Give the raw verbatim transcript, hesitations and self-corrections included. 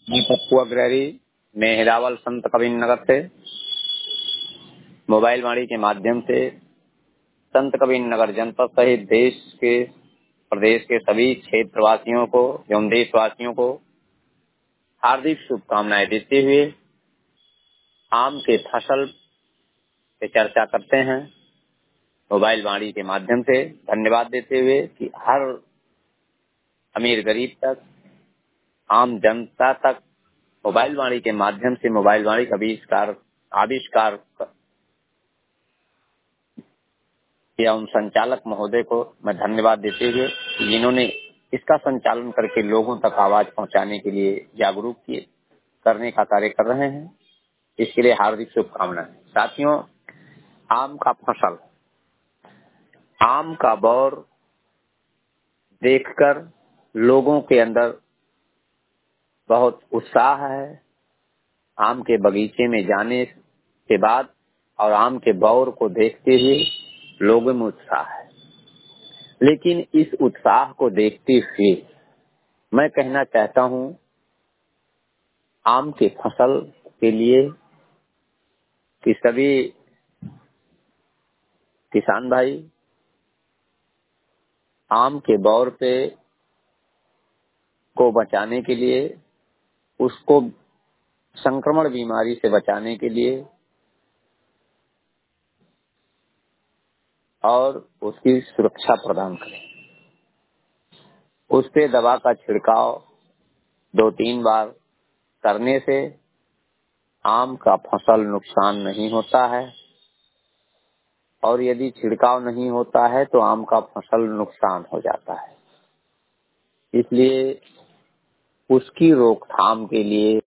मैं पप्पू अग्रहरी मेहरावल संत कबीर नगर से मोबाइल वाणी के माध्यम से संत कबीर नगर जनपद सहित देश के प्रदेश के सभी क्षेत्रवासियों को एवं देशवासियों को हार्दिक शुभकामनाएं देते हुए आम के फसल पे चर्चा करते हैं मोबाइल वाणी के माध्यम से। धन्यवाद देते हुए कि हर अमीर गरीब तक, आम जनता तक मोबाइल वाणी के माध्यम से मोबाइल वाणी का आविष्कार आविष्कार किया उन संचालक महोदय को मैं धन्यवाद देते हुए जिन्होंने इसका संचालन करके लोगों तक आवाज पहुंचाने के लिए जागरूक किए करने का कार्य कर रहे हैं। इसके लिए हार्दिक शुभकामनाएं। साथियों, आम का फसल, आम का बौर देखकर लोगों के अंदर बहुत उत्साह है। आम के बगीचे में जाने के बाद और आम के बौर को देखते हुए लोगों में उत्साह है, लेकिन इस उत्साह को देखते हुए मैं कहना चाहता हूं, आम के फसल के लिए कि सभी किसान भाई आम के बौर पे को बचाने के लिए, उसको संक्रमण बीमारी से बचाने के लिए और उसकी सुरक्षा प्रदान करें। उस पे दवा का छिड़काव दो तीन बार करने से आम का फसल नुकसान नहीं होता है, और यदि छिड़काव नहीं होता है तो आम का फसल नुकसान हो जाता है। इसलिए उसकी रोकथाम के लिए